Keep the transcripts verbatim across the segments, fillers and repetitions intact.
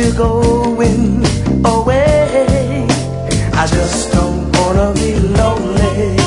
you're going away. I just don't wanna be lonely.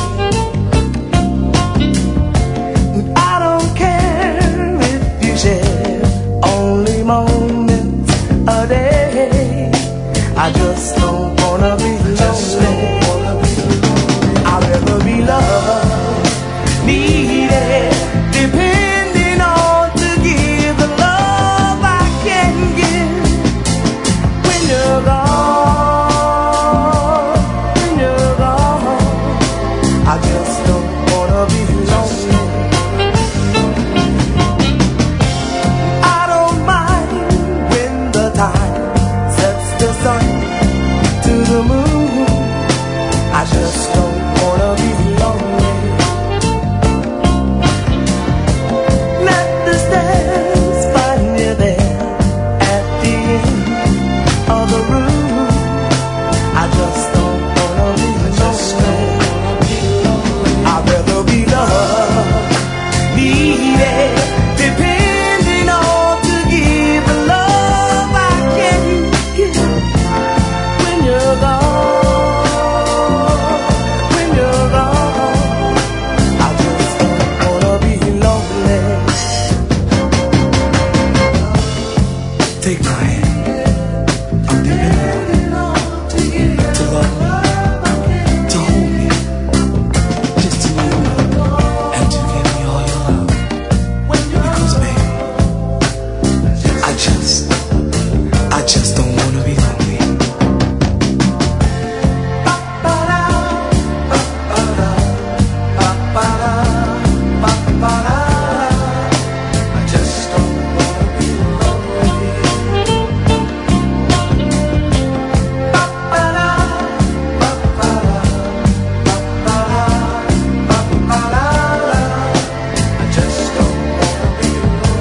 I don't care if you share only moments a day. I just don't wanna be lonely. I'd rather be loved, needed, depending on to give the love I can give. When you're gone, when you're gone, I just don't wanna be lonely. I don't mind when the time sets the sun to the moon. I just don't wanna be lonely. Let the stairs find you there at the end of the room. I just don't wanna be lonely. I'd rather be loved, needed, depending on to give the love I can give. When you're gone, when you're gone, I just don't wanna be lonely. Take my hand, I'm depending on you to love me, to hold me, just to know me, and to give me all your love. Because baby, I just, I just don't wanna be lonely. I just don't wanna be lonely. I just don't wanna be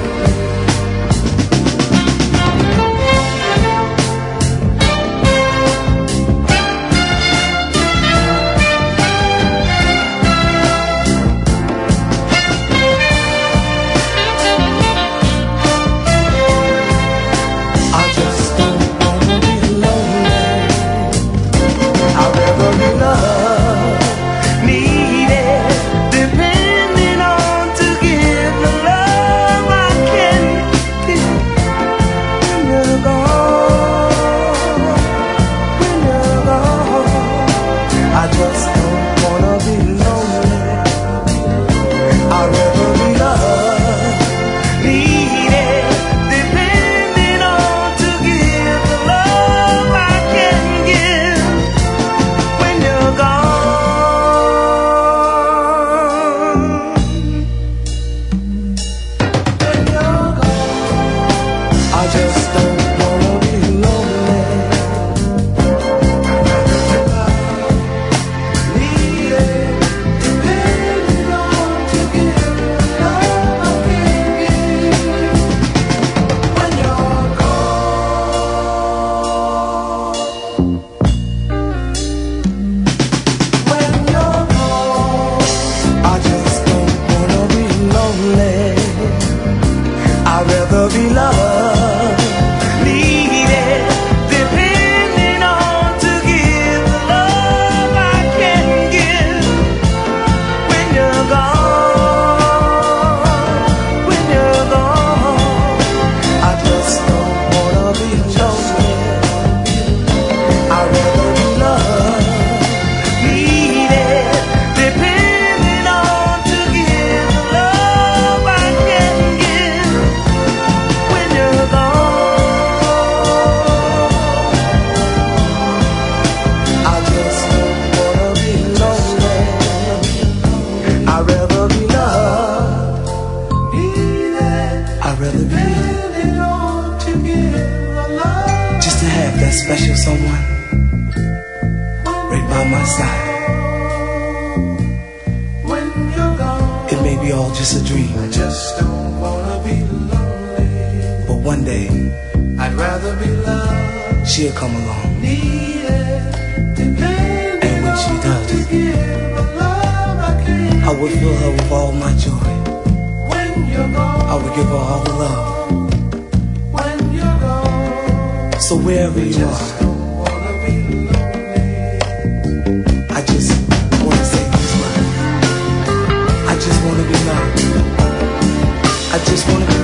I just don't wanna be lonely. I'd rather be loved, needed, depending on to give the love I can give. When you're gone, when you're gone, I just don't wanna be lonely. I'd rather be loved, needed, depending on to give the love I can give. When you're gone, when you're gone, I just don't wanna be lonely. Needed, depending on to give the love I can give. When you're gone, when you're gone, I just don't wanna be lonely. I'd rather be loved, needed, depending on to give the love I can give. When you're gone, when you're gone, I just don't wanna be lonely. I'd rather be loved, needed, depending on to give the love I can give. When you're gone, I just don't wanna be lonely. I'd rather be loved, needed, I'd rather be depending on to give the love. Just to have that special someone right by my side. When you're gone, it may be all just a dream. I just don't wanna be lonely. But one day, I'd rather be loved. She'll come along. Needed, depending and when she does, to give the love I can I would fill her with all my joy. When you're gone, I would give her all the love. When you're gone, so wherever you are. I just wanna say this much. I just wanna be loved. I just wanna be